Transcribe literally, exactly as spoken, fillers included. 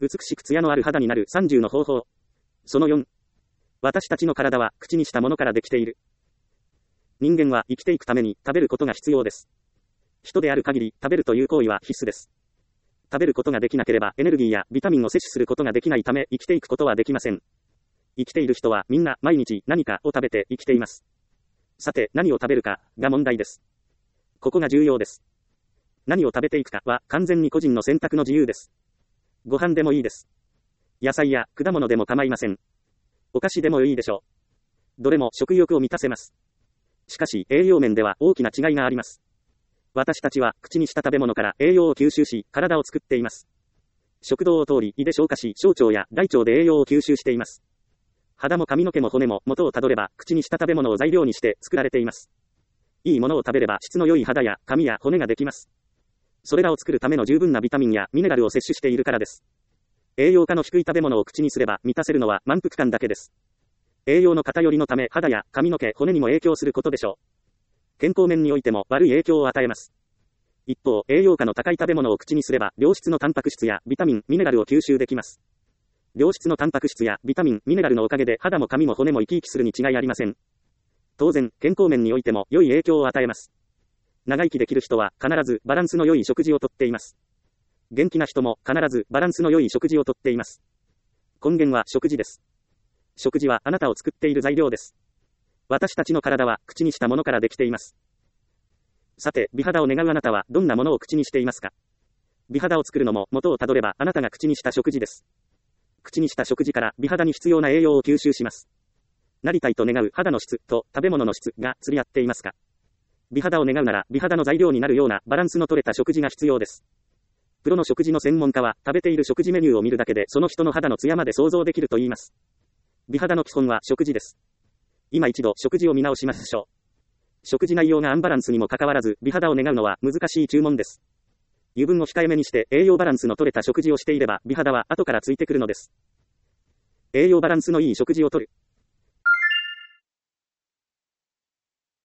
美しく艶のある肌になるさんじゅうの方法。そのよん。私たちの体は口にしたものからできている。人間は生きていくために食べることが必要です。人である限り食べるという行為は必須です。食べることができなければエネルギーやビタミンを摂取することができないため生きていくことはできません。生きている人はみんな毎日何かを食べて生きています。さて何を食べるかが問題です。ここが重要です。何を食べていくかは完全に個人の選択の自由です。ご飯でもいいです。野菜や果物でも構いません。お菓子でもいいでしょう。どれも食欲を満たせます。しかし栄養面では大きな違いがあります。私たちは口にした食べ物から栄養を吸収し体を作っています。食道を通り胃で消化し小腸や大腸で栄養を吸収しています。肌も髪の毛も骨も元をたどれば口にした食べ物を材料にして作られています。いいものを食べれば質の良い肌や髪や骨ができます。それらを作るための十分なビタミンやミネラルを摂取しているからです。栄養価の低い食べ物を口にすれば満たせるのは満腹感だけです。栄養の偏りのため肌や髪の毛骨にも影響することでしょう。健康面においても悪い影響を与えます。一方、栄養価の高い食べ物を口にすれば良質のタンパク質やビタミン、ミネラルを吸収できます。良質のタンパク質やビタミン、ミネラルのおかげで肌も髪も骨も生き生きするに違いありません。当然、健康面においても良い影響を与えます。長生きできる人は必ずバランスの良い食事をとっています。元気な人も必ずバランスの良い食事をとっています。根源は食事です。食事はあなたを作っている材料です。私たちの体は口にしたものからできています。さて、美肌を願うあなたはどんなものを口にしていますか？美肌を作るのも元をたどればあなたが口にした食事です。口にした食事から美肌に必要な栄養を吸収します。なりたいと願う肌の質と食べ物の質が釣り合っていますか？美肌を願うなら美肌の材料になるようなバランスの取れた食事が必要です。プロの食事の専門家は食べている食事メニューを見るだけでその人の肌の艶まで想像できると言います。美肌の基本は食事です。今一度食事を見直しましょう。食事内容がアンバランスにもかかわらず美肌を願うのは難しい注文です。油分を控えめにして栄養バランスの取れた食事をしていれば美肌は後からついてくるのです。栄養バランスのいい食事をとる。